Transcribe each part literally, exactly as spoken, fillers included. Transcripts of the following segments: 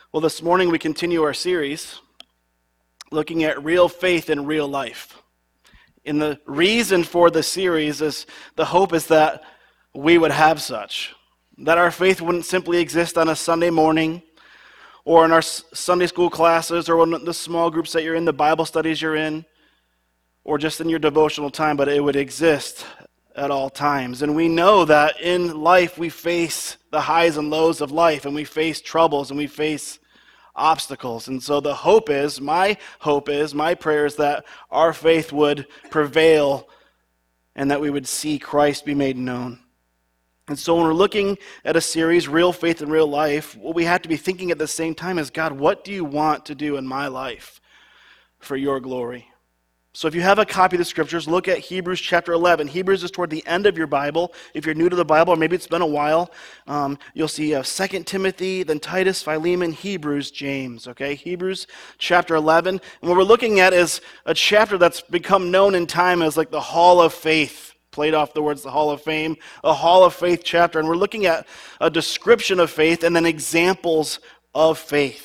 Well, this morning we continue our series looking at real faith in real life. And the reason for the series is the hope is that we would have such, that our faith wouldn't simply exist on a Sunday morning or in our Sunday school classes or in the small groups that you're in, the Bible studies you're in, or just in your devotional time, but it would exist at all times. And we know that in life we face the highs and lows of life, and we face troubles, and we face obstacles. And so the hope is, my hope is, my prayer is that our faith would prevail and that we would see Christ be made known. And so when we're looking at a series, Real Faith in Real Life, what we have to be thinking at the same time is, God, what do you want to do in my life for your glory? So if you have a copy of the scriptures, look at Hebrews chapter eleven. Hebrews is toward the end of your Bible. If you're new to the Bible, or maybe it's been a while, um, you'll see uh, Second Timothy, then Titus, Philemon, Hebrews, James. Okay, Hebrews chapter eleven. And what we're looking at is a chapter that's become known in time as like the Hall of Faith. Played off the words the Hall of Fame, a Hall of Faith chapter. And we're looking at a description of faith and then examples of faith.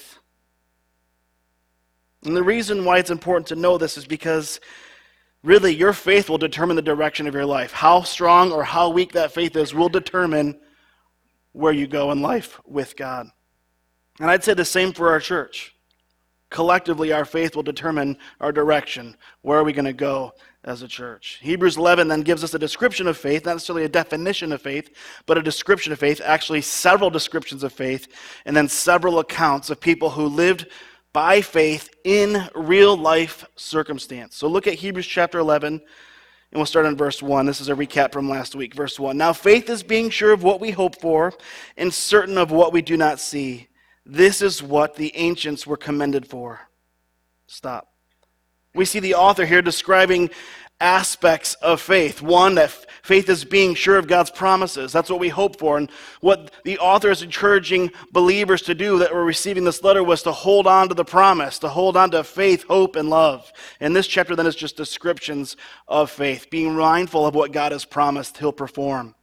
And the reason why it's important to know this is because really your faith will determine the direction of your life. How strong or how weak that faith is will determine where you go in life with God. And I'd say the same for our church. Collectively, our faith will determine our direction. Where are we going to go as a church? Hebrews eleven then gives us a description of faith, not necessarily a definition of faith, but a description of faith, actually several descriptions of faith, and then several accounts of people who lived by faith in real life circumstance. So look at Hebrews chapter eleven, and we'll start in verse one. This is a recap from last week. Verse one. Now faith is being sure of what we hope for and certain of what we do not see. This is what the ancients were commended for. Stop. We see the author here describing aspects of faith. One, that faith is being sure of God's promises. That's what we hope for. And what the author is encouraging believers to do that were receiving this letter was to hold on to the promise, to hold on to faith, hope, and love. And this chapter then is just descriptions of faith, being mindful of what God has promised he'll perform.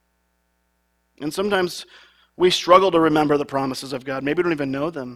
And sometimes we struggle to remember the promises of God. Maybe we don't even know them.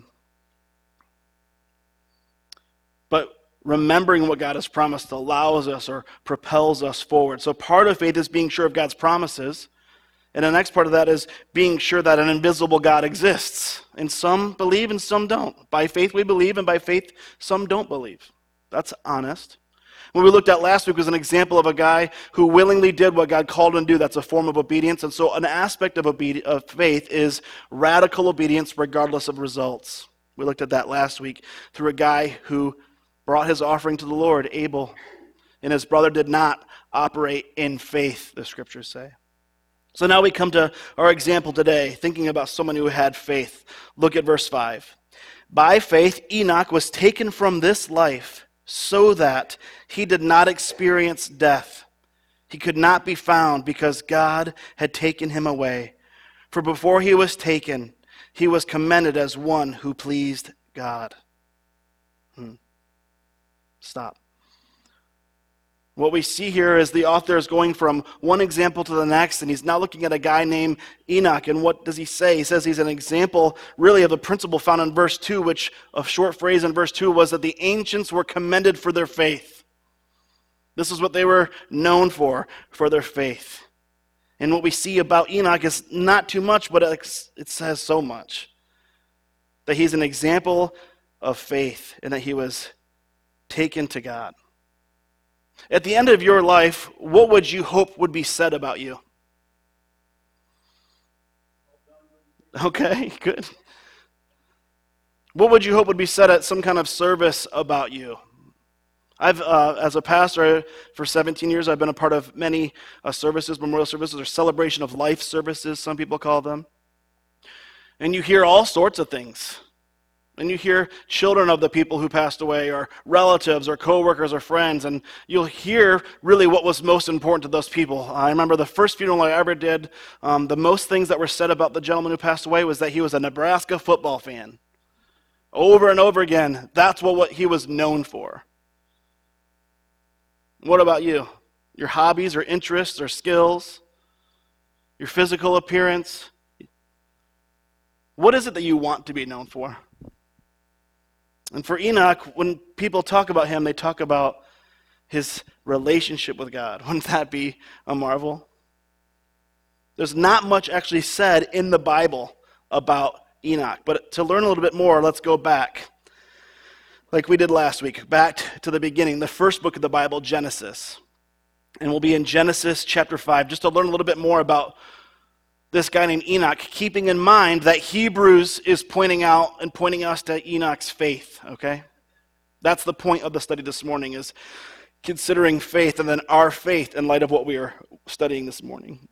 But remembering what God has promised allows us or propels us forward. So part of faith is being sure of God's promises. And the next part of that is being sure that an invisible God exists. And some believe and some don't. By faith we believe, and by faith some don't believe. That's honest. What we looked at last week was an example of a guy who willingly did what God called him to do. That's a form of obedience. And so an aspect of, obedi- of faith is radical obedience regardless of results. We looked at that last week through a guy who brought his offering to the Lord, Abel, and his brother did not operate in faith, the scriptures say. So now we come to our example today, thinking about someone who had faith. Look at verse five. By faith, Enoch was taken from this life so that he did not experience death. He could not be found because God had taken him away. For before he was taken, he was commended as one who pleased God. Hmm. Stop. What we see here is the author is going from one example to the next, and he's now looking at a guy named Enoch. And what does he say? He says he's an example, really, of the principle found in verse two, which a short phrase in verse two was that the ancients were commended for their faith. This is what they were known for, for their faith. And what we see about Enoch is not too much, but it says so much. That he's an example of faith, and that he was taken to God. At the end of your life, what would you hope would be said about you? Okay, good. What would you hope would be said at some kind of service about you? I've, uh, as a pastor for seventeen years, I've been a part of many uh, services, memorial services, or celebration of life services, some people call them. And you hear all sorts of things. And you hear children of the people who passed away, or relatives, or coworkers, or friends, and you'll hear really what was most important to those people. I remember the first funeral I ever did, um, the most things that were said about the gentleman who passed away was that he was a Nebraska football fan. Over and over again, that's what, what he was known for. What about you? Your hobbies, or interests, or skills? Your physical appearance? What is it that you want to be known for? And for Enoch, when people talk about him, they talk about his relationship with God. Wouldn't that be a marvel? There's not much actually said in the Bible about Enoch. But to learn a little bit more, let's go back, like we did last week, back to the beginning, the first book of the Bible, Genesis. And we'll be in Genesis chapter five, just to learn a little bit more about this guy named Enoch, keeping in mind that Hebrews is pointing out and pointing us to Enoch's faith, okay? That's the point of the study this morning, is considering faith and then our faith in light of what we are studying this morning.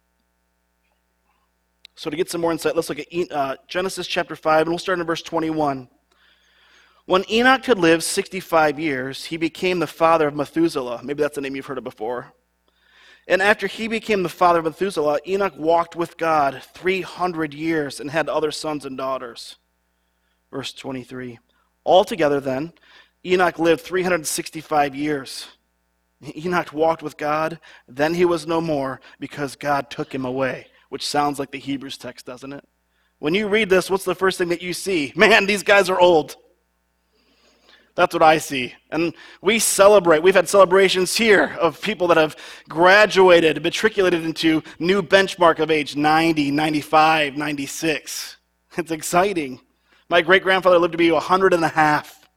So to get some more insight, let's look at uh, Genesis chapter five, and we'll start in verse twenty-one. When Enoch had lived sixty-five years, he became the father of Methuselah. Maybe that's a name you've heard of before. And after he became the father of Methuselah, Enoch walked with God three hundred years and had other sons and daughters. Verse twenty-three. Altogether then, Enoch lived three hundred sixty-five years. Enoch walked with God, then he was no more because God took him away, which sounds like the Hebrews text, doesn't it? When you read this, what's the first thing that you see? Man, these guys are old. That's what I see. And we celebrate. We've had celebrations here of people that have graduated, matriculated into new benchmark of age ninety, ninety-five, ninety-six. It's exciting. My great-grandfather lived to be one hundred and a half.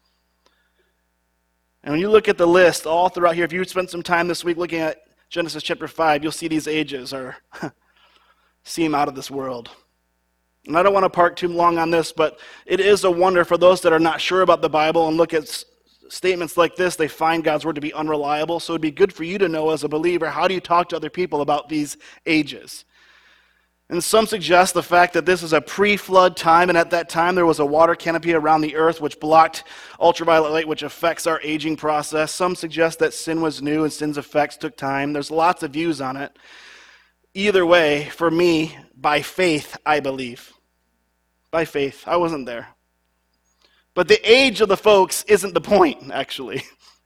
And when you look at the list all throughout here, if you spent some time this week looking at Genesis chapter five, you'll see these ages are seem out of this world. And I don't want to park too long on this, but it is a wonder for those that are not sure about the Bible and look at s- statements like this, they find God's word to be unreliable. So it'd be good for you to know as a believer, how do you talk to other people about these ages? And some suggest the fact that this is a pre-flood time, and at that time there was a water canopy around the earth which blocked ultraviolet light, which affects our aging process. Some suggest that sin was new and sin's effects took time. There's lots of views on it. Either way, for me, by faith, I believe. By faith. I wasn't there. But the age of the folks isn't the point, actually.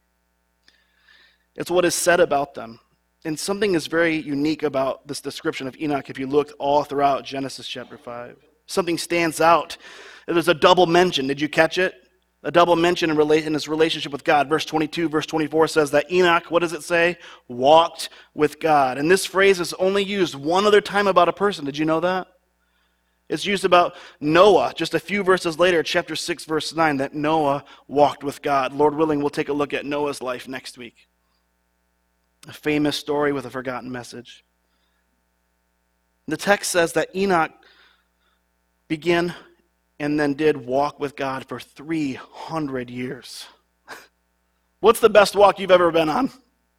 It's what is said about them. And something is very unique about this description of Enoch if you look all throughout Genesis chapter five. Something stands out. There's a double mention. Did you catch it? A double mention in, rela- in his relationship with God. Verse twenty-two, verse twenty-four says that Enoch, what does it say? Walked with God. And this phrase is only used one other time about a person. Did you know that? It's used about Noah, just a few verses later, chapter six, verse nine, that Noah walked with God. Lord willing, we'll take a look at Noah's life next week. A famous story with a forgotten message. The text says that Enoch began and then did walk with God for three hundred years. What's the best walk you've ever been on?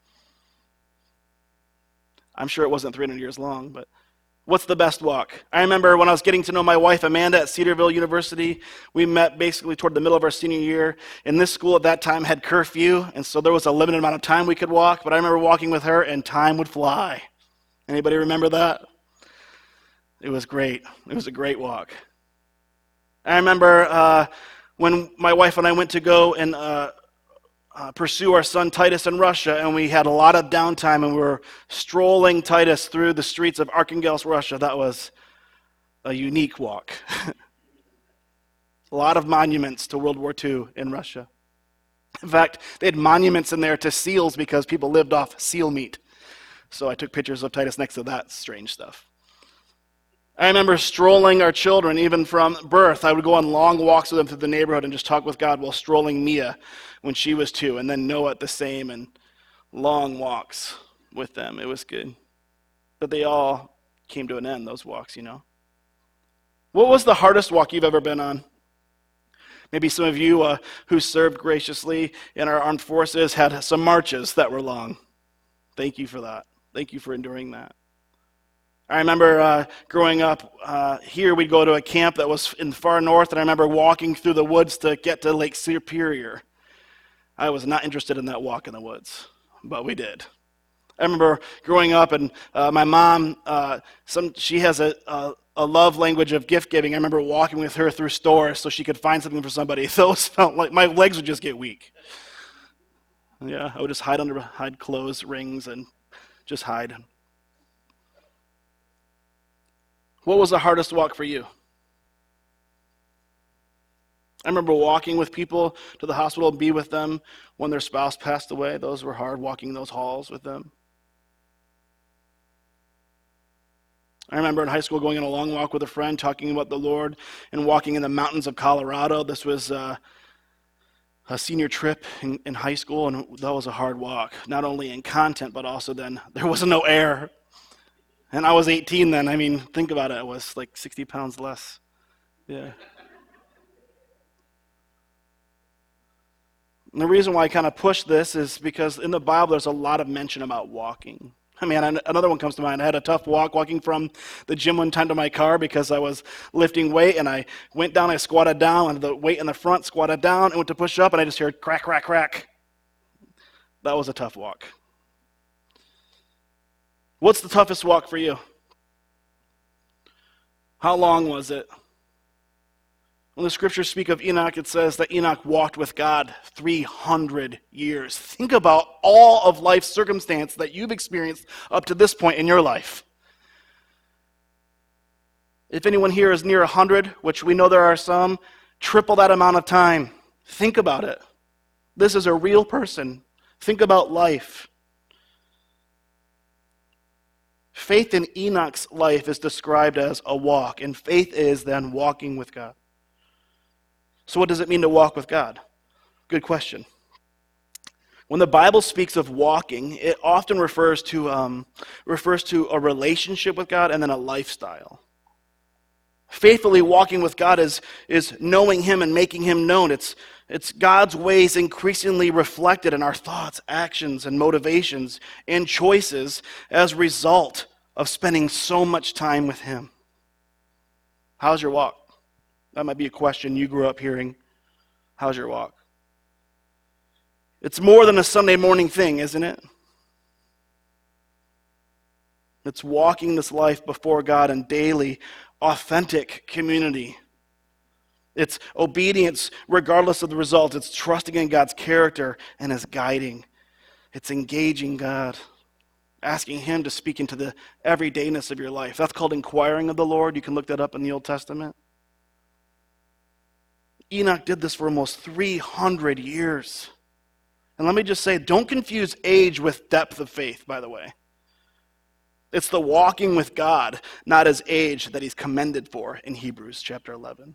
I'm sure it wasn't three hundred years long, but what's the best walk? I remember when I was getting to know my wife, Amanda, at Cedarville University. We met basically toward the middle of our senior year. And this school at that time had curfew, and so there was a limited amount of time we could walk. But I remember walking with her, and time would fly. Anybody remember that? It was great. It was a great walk. I remember uh, when my wife and I went to go and uh, Uh, pursue our son Titus in Russia, and we had a lot of downtime, and we were strolling Titus through the streets of Arkhangelsk, Russia. That was a unique walk. A lot of monuments to World War Two in Russia. In fact, they had monuments in there to seals because people lived off seal meat. So I took pictures of Titus next to that strange stuff. I remember strolling our children, even from birth. I would go on long walks with them through the neighborhood and just talk with God while strolling Mia when she was two, and then Noah the same, and long walks with them. It was good. But they all came to an end, those walks, you know. What was the hardest walk you've ever been on? Maybe some of you uh, who served graciously in our armed forces had some marches that were long. Thank you for that. Thank you for enduring that. I remember uh, growing up uh, here, we'd go to a camp that was in the far north, and I remember walking through the woods to get to Lake Superior. I was not interested in that walk in the woods, but we did. I remember growing up, and uh, my mom, uh, some she has a, a, a love language of gift giving. I remember walking with her through stores so she could find something for somebody. Those felt like my legs would just get weak. Yeah, I would just hide under, hide clothes, rings, and just hide. What was the hardest walk for you? I remember walking with people to the hospital and be with them when their spouse passed away. Those were hard, walking those halls with them. I remember in high school going on a long walk with a friend, talking about the Lord and walking in the mountains of Colorado. This was uh, a senior trip in, in high school, and that was a hard walk, not only in content, but also then there wasn't no air. And I was eighteen then. I mean, think about it. I was like sixty pounds less. Yeah. And the reason why I kind of push this is because in the Bible there's a lot of mention about walking. I mean, another one comes to mind. I had a tough walk walking from the gym one time to my car because I was lifting weight, and I went down, I squatted down, and the weight in the front squatted down, and went to push up, and I just heard crack, crack, crack. That was a tough walk. What's the toughest walk for you? How long was it? When the scriptures speak of Enoch, it says that Enoch walked with God three hundred years. Think about all of life's circumstance that you've experienced up to this point in your life. If anyone here is near one hundred, which we know there are some, triple that amount of time. Think about it. This is a real person. Think about life. Faith in Enoch's life is described as a walk, and faith is then walking with God. So what does it mean to walk with God? Good question. When the Bible speaks of walking, it often refers to um, refers to a relationship with God and then a lifestyle. Faithfully walking with God is, is knowing Him and making Him known. It's, it's God's ways increasingly reflected in our thoughts, actions, and motivations and choices as a result of spending so much time with Him. How's your walk? That might be a question you grew up hearing. How's your walk? It's more than a Sunday morning thing, isn't it? It's walking this life before God in daily, authentic community. It's obedience regardless of the result. It's trusting in God's character and His guiding. It's engaging God, asking Him to speak into the everydayness of your life. That's called inquiring of the Lord. You can look that up in the Old Testament. Enoch did this for almost three hundred years. And let me just say, don't confuse age with depth of faith, by the way. It's the walking with God, not his age, that he's commended for in Hebrews chapter eleven.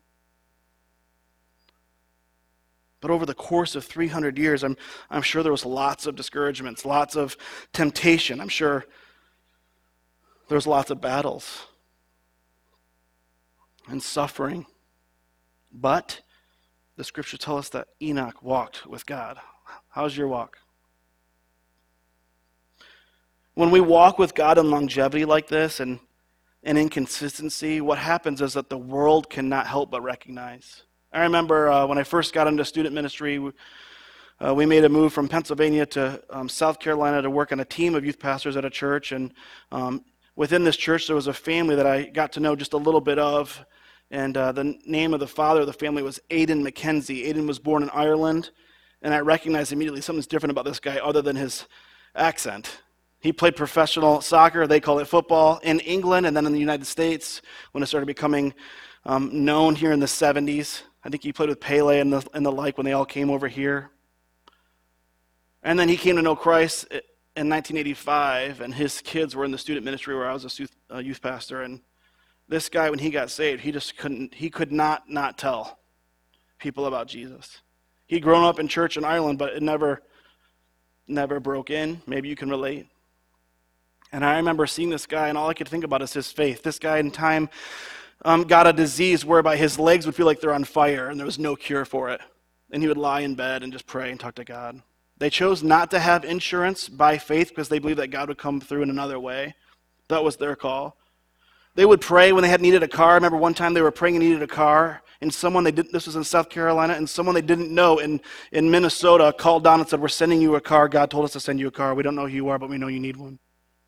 But over the course of three hundred years, I'm, I'm sure there was lots of discouragements, lots of temptation. I'm sure there was lots of battles and suffering. But the scriptures tell us that Enoch walked with God. How's your walk? When we walk with God in longevity like this and, and inconsistency, what happens is that the world cannot help but recognize. I remember uh, when I first got into student ministry, uh, we made a move from Pennsylvania to um, South Carolina to work on a team of youth pastors at a church. And um, within this church, there was a family that I got to know just a little bit of. And uh, the name of the father of the family was Aidan McKenzie. Aidan was born in Ireland, and I recognized immediately something's different about this guy other than his accent. He played professional soccer, they call it football, in England and then in the United States when it started becoming um, known here in the seventies. I think he played with Pele and the, and the like when they all came over here. And then he came to know Christ in nineteen eighty-five, and his kids were in the student ministry where I was a youth, a youth pastor. And this guy, when he got saved, he just couldn't, he could not not tell people about Jesus. He'd grown up in church in Ireland, but it never, never broke in. Maybe you can relate. And I remember seeing this guy, and all I could think about is his faith. This guy in time um, got a disease whereby his legs would feel like they're on fire, and there was no cure for it. And he would lie in bed and just pray and talk to God. They chose not to have insurance by faith because they believed that God would come through in another way. That was their call. They would pray when they had needed a car. I remember one time they were praying and needed a car, and someone they didn't, this was in South Carolina, and someone they didn't know in, in Minnesota called down and said, "We're sending you a car. God told us to send you a car. We don't know who you are, but we know you need one."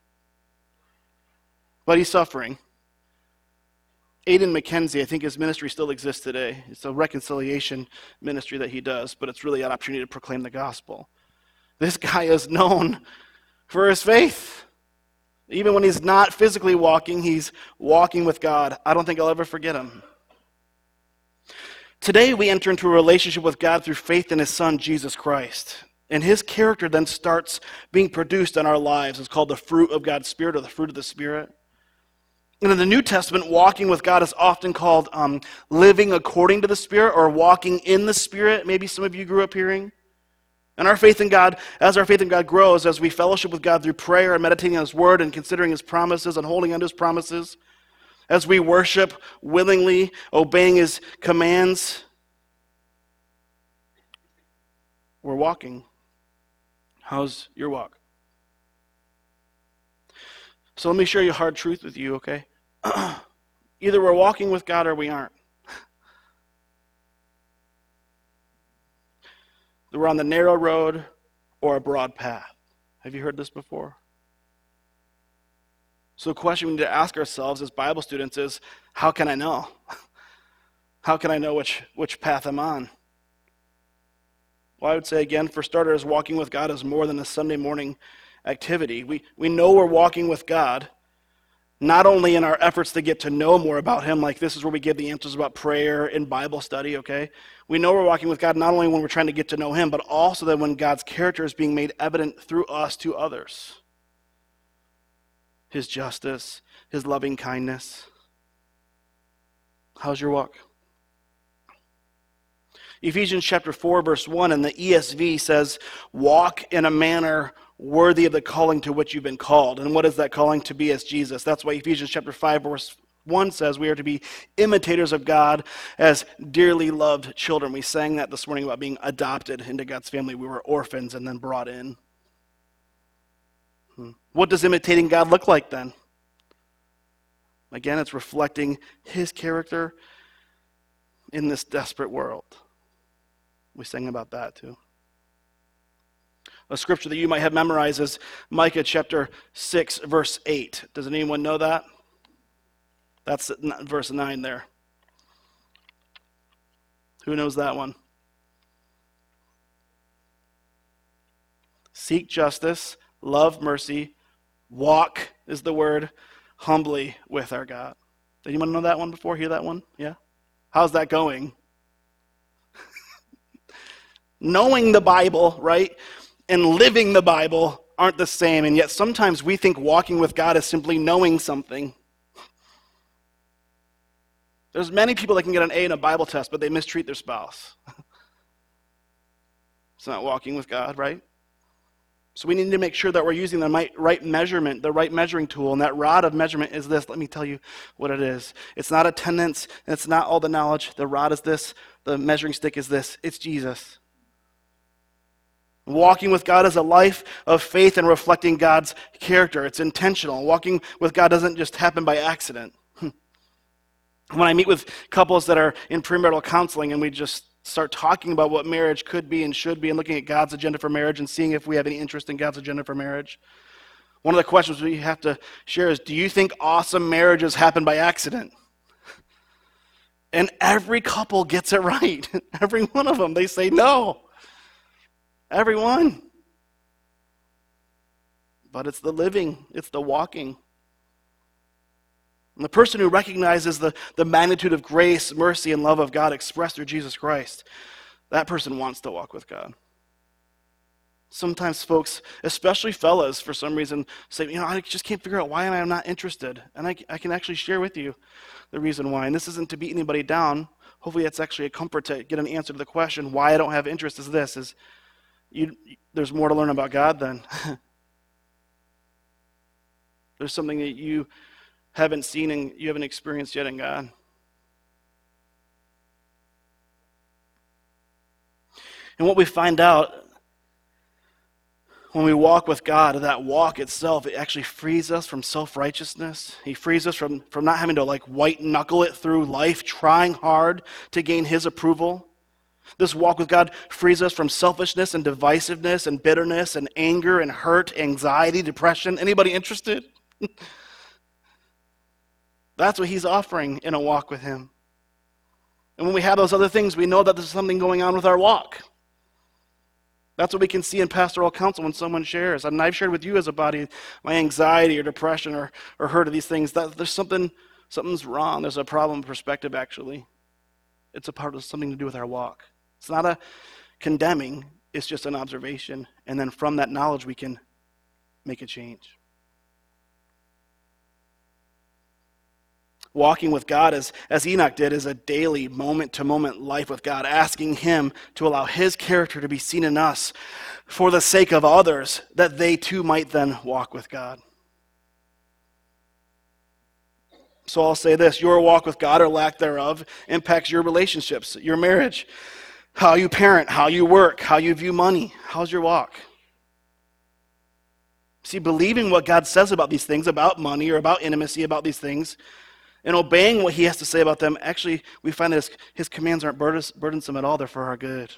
But he's suffering. Aidan McKenzie, I think his ministry still exists today. It's a reconciliation ministry that he does, but it's really an opportunity to proclaim the gospel. This guy is known for his faith. Even when he's not physically walking, he's walking with God. I don't think I'll ever forget him. Today we enter into a relationship with God through faith in his Son, Jesus Christ. And his character then starts being produced in our lives. It's called the fruit of God's Spirit, or the fruit of the Spirit. And in the New Testament, walking with God is often called um, living according to the Spirit, or walking in the Spirit. Maybe some of you grew up hearing. And our faith in God, as our faith in God grows, as we fellowship with God through prayer and meditating on his word and considering his promises and holding on to his promises, as we worship willingly, obeying his commands, we're walking. How's your walk? So let me share you a hard truth with you, okay? Either we're walking with God or we aren't. We're on the narrow road or a broad path. Have you heard this before? So the question we need to ask ourselves as Bible students is, how can I know? How can I know which, which path I'm on? Well, I would say again, for starters, walking with God is more than a Sunday morning activity. We, we know we're walking with God, not only in our efforts to get to know more about him, like this is where we give the answers about prayer and Bible study, okay? We know we're walking with God not only when we're trying to get to know him, but also that when God's character is being made evident through us to others. His justice, his loving kindness. How's your walk? Ephesians chapter four, verse one in the E S V says, walk in a manner worthy of the calling to which you've been called. And what is that calling? To be as Jesus. That's why Ephesians chapter five, verse one says we are to be imitators of God as dearly loved children. We sang that this morning about being adopted into God's family. We were orphans and then brought in. What does imitating God look like then? Again, it's reflecting his character in this desperate world. We sang about that too. A scripture that you might have memorized is Micah chapter six, verse eight. Does anyone know that? That's verse nine there. Who knows that one? Seek justice, love mercy, walk is the word, humbly with our God. Did anyone know that one before? Hear that one? Yeah? How's that going? Knowing the Bible, right, and living the Bible aren't the same, and yet sometimes we think walking with God is simply knowing something. There's many people that can get an A in a Bible test, but they mistreat their spouse. It's not walking with God, right? So we need to make sure that we're using the right measurement, the right measuring tool, and that rod of measurement is this. Let me tell you what it is. It's not attendance, and it's not all the knowledge. The rod is this. The measuring stick is this. It's Jesus. Walking with God is a life of faith and reflecting God's character. It's intentional. Walking with God doesn't just happen by accident. When I meet with couples that are in premarital counseling and we just start talking about what marriage could be and should be and looking at God's agenda for marriage and seeing if we have any interest in God's agenda for marriage, one of the questions we have to share is, do you think awesome marriages happen by accident? And every couple gets it right. Every one of them. They say no. Everyone. But it's the living, it's the walking. And the person who recognizes the, the magnitude of grace, mercy, and love of God expressed through Jesus Christ, that person wants to walk with God. Sometimes folks, especially fellas, for some reason, say, you know, I just can't figure out why I'm not interested. And I, I can actually share with you the reason why. And this isn't to beat anybody down. Hopefully it's actually a comfort to get an answer to the question, why I don't have interest is this, is you, there's more to learn about God then. There's something that you haven't seen and you haven't experienced yet in God. And what we find out when we walk with God, that walk itself, it actually frees us from self-righteousness. He frees us from, from not having to like white knuckle it through life, trying hard to gain his approval. This walk with God frees us from selfishness and divisiveness and bitterness and anger and hurt, anxiety, depression. Anybody interested? That's what he's offering in a walk with him. And when we have those other things, we know that there's something going on with our walk. That's what we can see in pastoral counsel when someone shares. And I've shared with you as a body my anxiety or depression or, or hurt of these things. That there's something, something's wrong. There's a problem with perspective, actually. It's a part of something to do with our walk. It's not a condemning, it's just an observation. And then from that knowledge, we can make a change. Walking with God, as, as Enoch did, is a daily, moment-to-moment life with God, asking him to allow his character to be seen in us for the sake of others, that they too might then walk with God. So I'll say this, your walk with God, or lack thereof, impacts your relationships, your marriage, how you parent, how you work, how you view money. How's your walk? See, believing what God says about these things, about money or about intimacy, about these things, and obeying what he has to say about them, actually, we find that his, his commands aren't burdensome at all. They're for our good.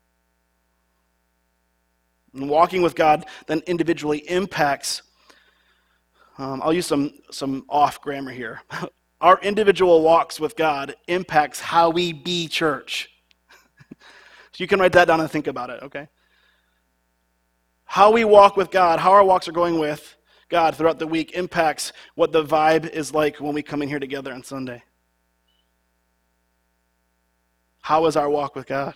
And walking with God then individually impacts, um, I'll use some, some off grammar here. Our individual walks with God impacts how we be church. So you can write that down and think about it, okay? How we walk with God, how our walks are going with God throughout the week impacts what the vibe is like when we come in here together on Sunday. How is our walk with God?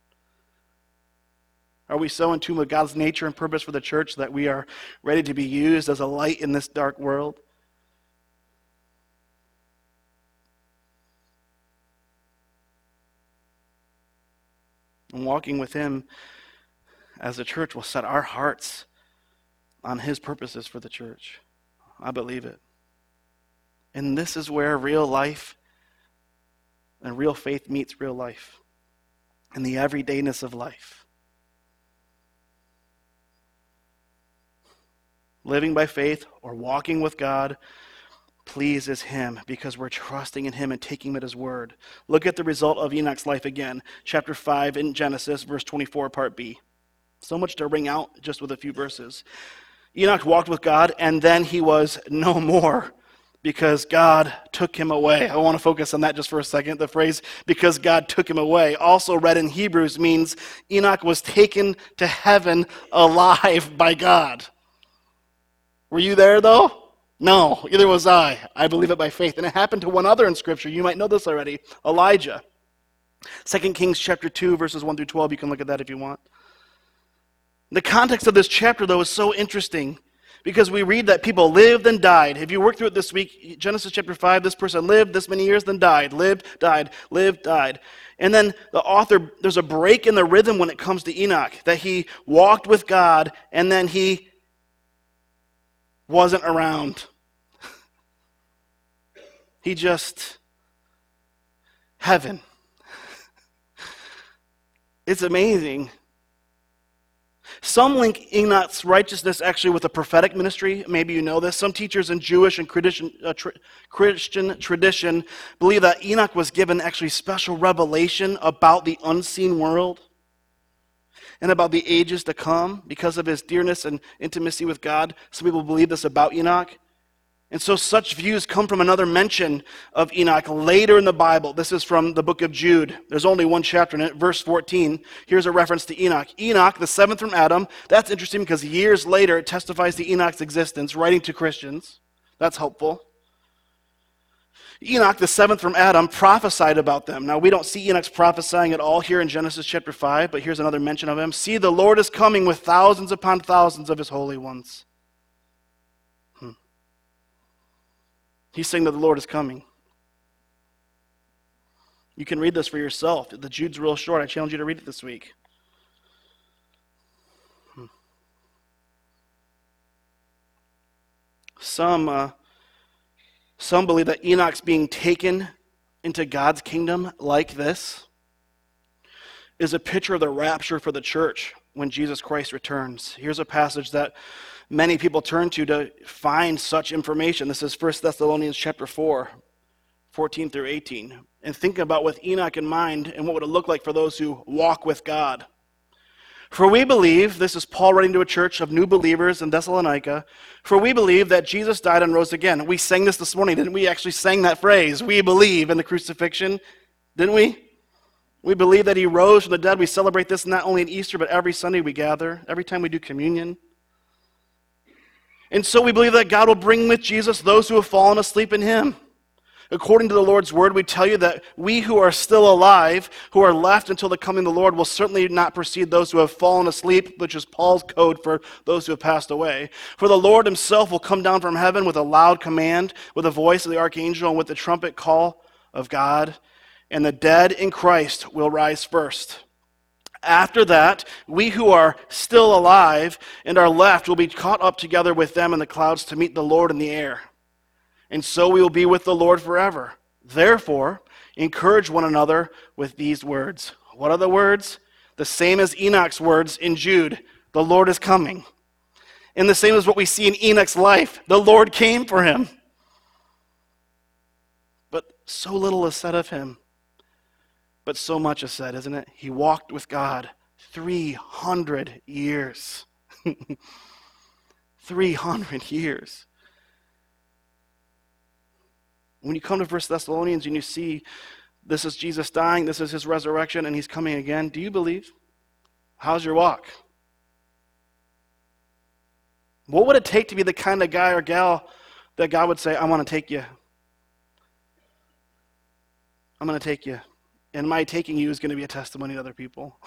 Are we so in tune with God's nature and purpose for the church that we are ready to be used as a light in this dark world? And walking with him as a church will set our hearts on his purposes for the church. I believe it. And this is where real life and real faith meets real life, in the everydayness of life. Living by faith or walking with God pleases him because we're trusting in him and taking him at his word. Look at the result of Enoch's life again. Chapter five in Genesis, verse twenty-four, part B. So much to bring out just with a few verses. Enoch walked with God, and then he was no more because God took him away. I want to focus on that just for a second. The phrase, because God took him away, also read in Hebrews, means Enoch was taken to heaven alive by God. Were you there, though? No, either was I. I believe it by faith. And it happened to one other in Scripture. You might know this already, Elijah. Second Kings chapter two, verses one through twelve. You can look at that if you want. The context of this chapter, though, is so interesting because we read that people lived and died. If you work through it this week, Genesis chapter five, this person lived this many years, then died, lived, died, lived, died. And then the author, there's a break in the rhythm when it comes to Enoch, that he walked with God and then he wasn't around. He just, heaven. It's amazing. Some link Enoch's righteousness actually with a prophetic ministry. Maybe you know this. Some teachers in Jewish and Christian, uh, tra- Christian tradition believe that Enoch was given actually special revelation about the unseen world and about the ages to come because of his dearness and intimacy with God. Some people believe this about Enoch. And so such views come from another mention of Enoch later in the Bible. This is from the book of Jude. There's only one chapter in it, verse fourteen. Here's a reference to Enoch. Enoch, the seventh from Adam. That's interesting because years later it testifies to Enoch's existence, writing to Christians. That's helpful. Enoch, the seventh from Adam, prophesied about them. Now, we don't see Enoch's prophesying at all here in Genesis chapter five, but here's another mention of him. See, the Lord is coming with thousands upon thousands of his holy ones. He's saying that the Lord is coming. You can read this for yourself. The Jude's real short. I challenge you to read it this week. Hmm. Some, uh, some believe that Enoch's being taken into God's kingdom like this is a picture of the rapture for the church when Jesus Christ returns. Here's a passage that many people turn to to find such information. This is First Thessalonians chapter four, fourteen through eighteen. And think about with Enoch in mind and what would it look like for those who walk with God. For we believe, this is Paul writing to a church of new believers in Thessalonica, for we believe that Jesus died and rose again. We sang this this morning, didn't we? Actually sang that phrase, we believe in the crucifixion, didn't we? We believe that he rose from the dead. We celebrate this not only at Easter, but every Sunday we gather, every time we do communion. And so we believe that God will bring with Jesus those who have fallen asleep in him. According to the Lord's word, we tell you that we who are still alive, who are left until the coming of the Lord, will certainly not precede those who have fallen asleep, which is Paul's code for those who have passed away. For the Lord himself will come down from heaven with a loud command, with the voice of the archangel, and with the trumpet call of God, and the dead in Christ will rise first. After that, we who are still alive and are left will be caught up together with them in the clouds to meet the Lord in the air. And so we will be with the Lord forever. Therefore, encourage one another with these words. What are the words? The same as Enoch's words in Jude. The Lord is coming. And the same as what we see in Enoch's life. The Lord came for him. But so little is said of him. But so much is said, isn't it? He walked with God three hundred years. three hundred years. When you come to First Thessalonians and you see this is Jesus dying, this is his resurrection, and he's coming again, do you believe? How's your walk? What would it take to be the kind of guy or gal that God would say, I want to take you. I'm going to take you. And my taking you is going to be a testimony to other people.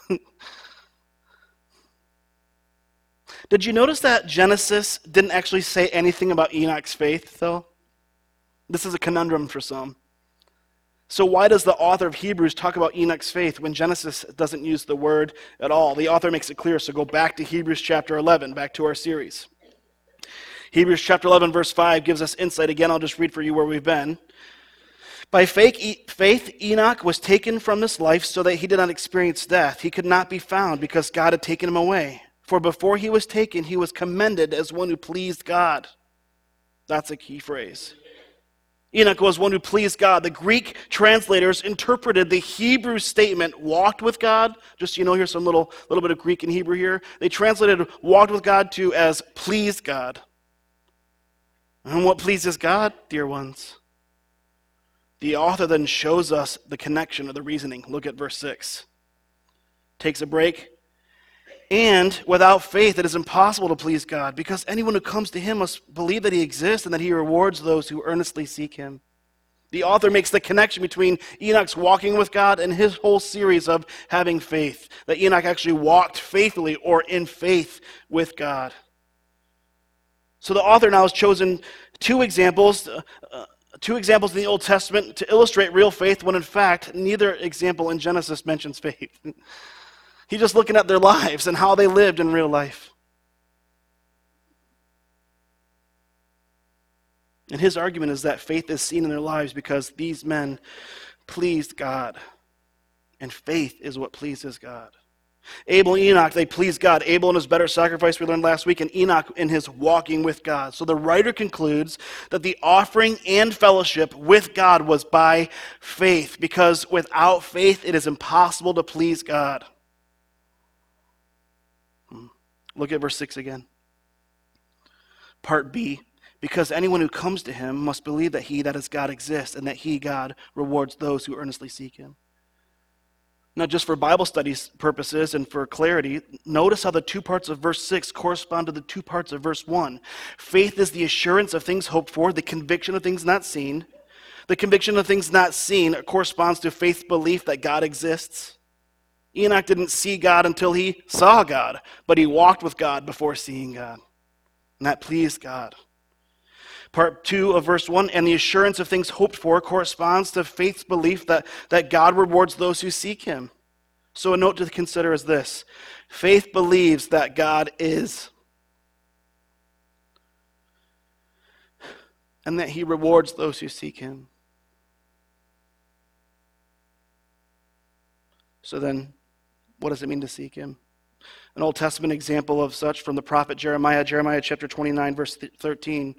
Did you notice that Genesis didn't actually say anything about Enoch's faith, though? This is a conundrum for some. So why does the author of Hebrews talk about Enoch's faith when Genesis doesn't use the word at all? The author makes it clear, so go back to Hebrews chapter eleven, back to our series. Hebrews chapter eleven, verse five gives us insight. Again, I'll just read for you where we've been. By faith, Enoch was taken from this life so that he did not experience death. He could not be found because God had taken him away. For before he was taken, he was commended as one who pleased God. That's a key phrase. Enoch was one who pleased God. The Greek translators interpreted the Hebrew statement, walked with God. Just so you know, here's some little, little bit of Greek and Hebrew here. They translated walked with God to as pleased God. And what pleases God, dear ones? The author then shows us the connection of the reasoning. Look at verse six. Takes a break. And without faith, it is impossible to please God, because anyone who comes to him must believe that he exists and that he rewards those who earnestly seek him. The author makes the connection between Enoch's walking with God and his whole series of having faith. That Enoch actually walked faithfully or in faith with God. So the author now has chosen two examples, uh, uh, two examples in the Old Testament to illustrate real faith, when in fact, neither example in Genesis mentions faith. He's just looking at their lives and how they lived in real life. And his argument is that faith is seen in their lives because these men pleased God. And faith is what pleases God. Abel and Enoch, they pleased God. Abel in his better sacrifice we learned last week, and Enoch in his walking with God. So the writer concludes that the offering and fellowship with God was by faith, because without faith it is impossible to please God. Look at verse six again. Part B. Because anyone who comes to him must believe that he, that is God, exists, and that he, God, rewards those who earnestly seek him. Now, just for Bible studies purposes and for clarity, notice how the two parts of verse six correspond to the two parts of verse one. Faith is the assurance of things hoped for, the conviction of things not seen. The conviction of things not seen corresponds to faith's belief that God exists. Enoch didn't see God until he saw God, but he walked with God before seeing God. And that pleased God. Part two of verse one, and the assurance of things hoped for corresponds to faith's belief that, that God rewards those who seek him. So a note to consider is this. Faith believes that God is, and that he rewards those who seek him. So then, what does it mean to seek him? An Old Testament example of such from the prophet Jeremiah, Jeremiah chapter twenty-nine, verse thirteen.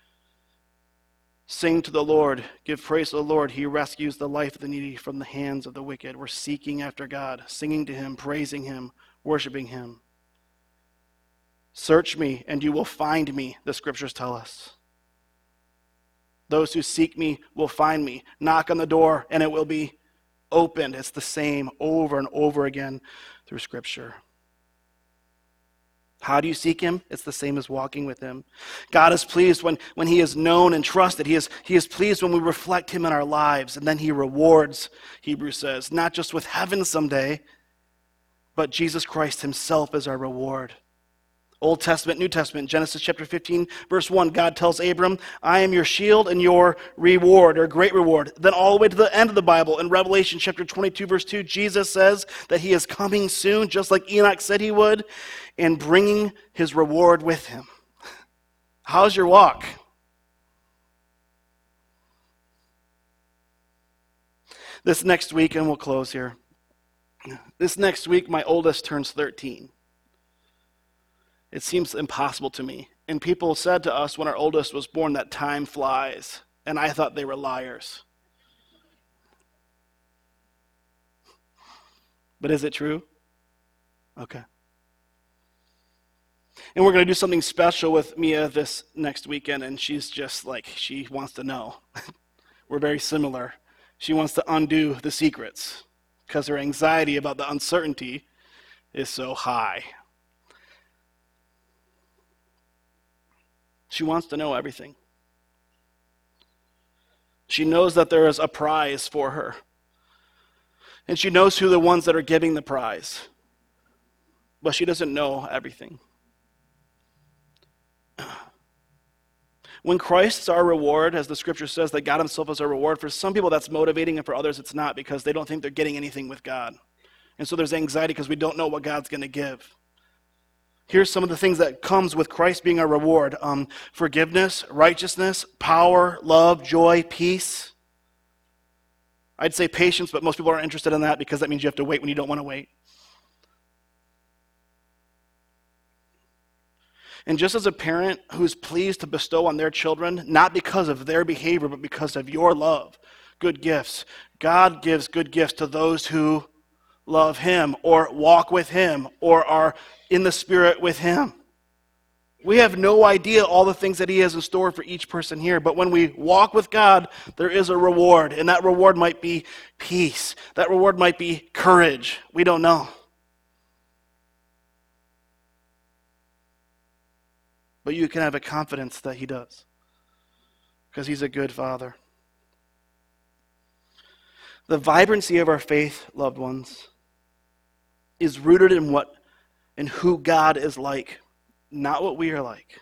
Sing to the Lord, give praise to the Lord. He rescues the life of the needy from the hands of the wicked. We're seeking after God, singing to him, praising him, worshiping him. Search me and you will find me, the scriptures tell us. Those who seek me will find me. Knock on the door and it will be opened. It's the same over and over again through Scripture. How do you seek him? It's the same as walking with him. God is pleased when, when he is known and trusted. He is, he is pleased when we reflect him in our lives. And then he rewards, Hebrews says, not just with heaven someday, but Jesus Christ himself is our reward. Old Testament, New Testament, Genesis chapter fifteen, verse one, God tells Abram, I am your shield and your reward, or great reward. Then all the way to the end of the Bible, in Revelation chapter twenty-two, verse two, Jesus says that he is coming soon, just like Enoch said he would, and bringing his reward with him. How's your walk? This next week, and we'll close here. This next week, my oldest turns thirteen. It seems impossible to me. And people said to us when our oldest was born that time flies. And I thought they were liars. But is it true? Okay. And we're going to do something special with Mia this next weekend. And she's just like, she wants to know. We're very similar. She wants to undo the secrets because her anxiety about the uncertainty is so high. She wants to know everything. She knows that there is a prize for her. And she knows who the ones that are giving the prize. But she doesn't know everything. When Christ is our reward, as the scripture says that God himself is our reward, for some people that's motivating and for others it's not because they don't think they're getting anything with God. And so there's anxiety because we don't know what God's going to give. Here's some of the things that comes with Christ being our reward. Um, forgiveness, righteousness, power, love, joy, peace. I'd say patience, but most people aren't interested in that because that means you have to wait when you don't want to wait. And just as a parent who's pleased to bestow on their children, not because of their behavior, but because of your love, good gifts, God gives good gifts to those who love him or walk with him or are in the Spirit with him. We have no idea all the things that he has in store for each person here, but when we walk with God, there is a reward, and that reward might be peace. That reward might be courage. We don't know. But you can have a confidence that he does, because he's a good father. The vibrancy of our faith, loved ones, is rooted in what and who God is like, not what we are like.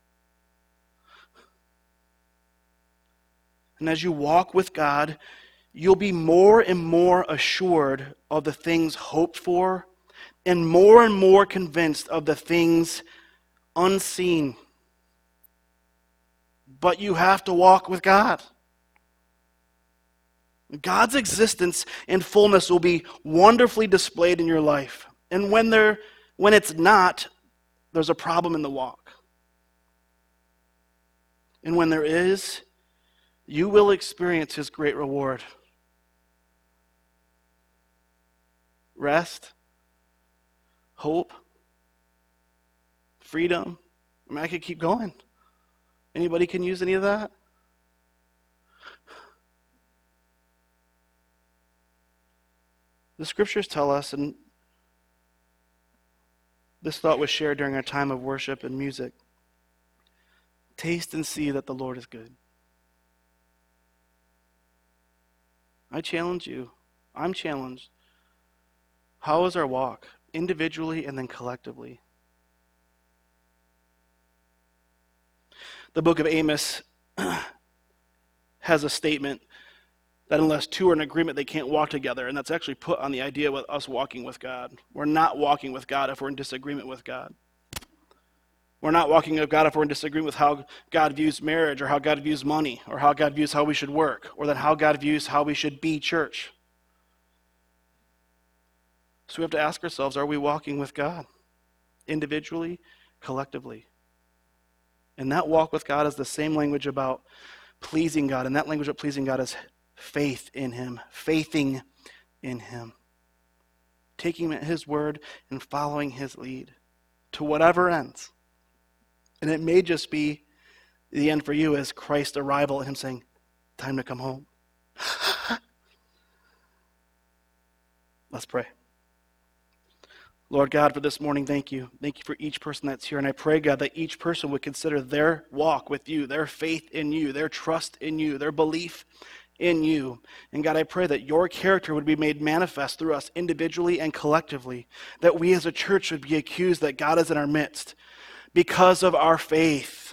And as you walk with God, you'll be more and more assured of the things hoped for and more and more convinced of the things unseen. But you have to walk with God. God's existence and fullness will be wonderfully displayed in your life. And when there, when it's not, there's a problem in the walk. And when there is, you will experience his great reward. Rest, hope, freedom. I mean, I could keep going. Anybody can use any of that? The scriptures tell us, and this thought was shared during our time of worship and music, taste and see that the Lord is good. I challenge you. I'm challenged. How is our walk, individually and then collectively? The book of Amos has a statement that unless two are in agreement, they can't walk together. And that's actually put on the idea with us walking with God. We're not walking with God if we're in disagreement with God. We're not walking with God if we're in disagreement with how God views marriage or how God views money or how God views how we should work or then how God views how we should be church. So we have to ask ourselves, are we walking with God? Individually, collectively. And that walk with God is the same language about pleasing God. And that language of pleasing God is faith in him, faithing in him, taking him at his word and following his lead to whatever ends. And it may just be the end for you as Christ's arrival and him saying, time to come home. Let's pray. Lord God, for this morning, thank you. Thank you for each person that's here. And I pray, God, that each person would consider their walk with you, their faith in you, their trust in you, their belief in you. And God, I pray that your character would be made manifest through us individually and collectively, that we as a church would be accused that God is in our midst because of our faith.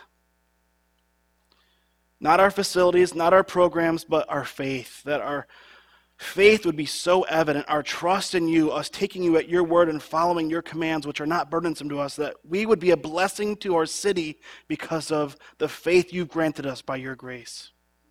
Not our facilities, not our programs, but our faith, that our faith would be so evident, our trust in you, us taking you at your word and following your commands, which are not burdensome to us, that we would be a blessing to our city because of the faith you've granted us by your grace.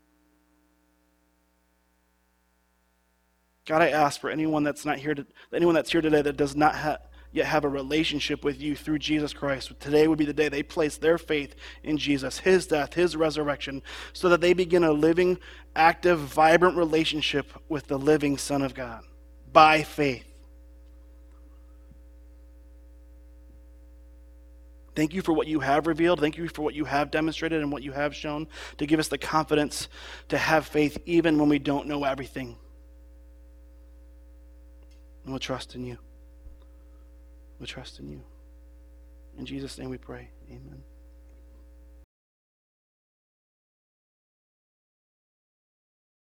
God, I ask for anyone that's not here, to, anyone that's here today that does not ha- yet have a relationship with you through Jesus Christ, today would be the day they place their faith in Jesus, his death, his resurrection, so that they begin a living, active, vibrant relationship with the living Son of God by faith. Thank you for what you have revealed. Thank you for what you have demonstrated and what you have shown to give us the confidence to have faith even when we don't know everything. And we'll trust in you. We'll trust in you. In Jesus' name we pray. Amen.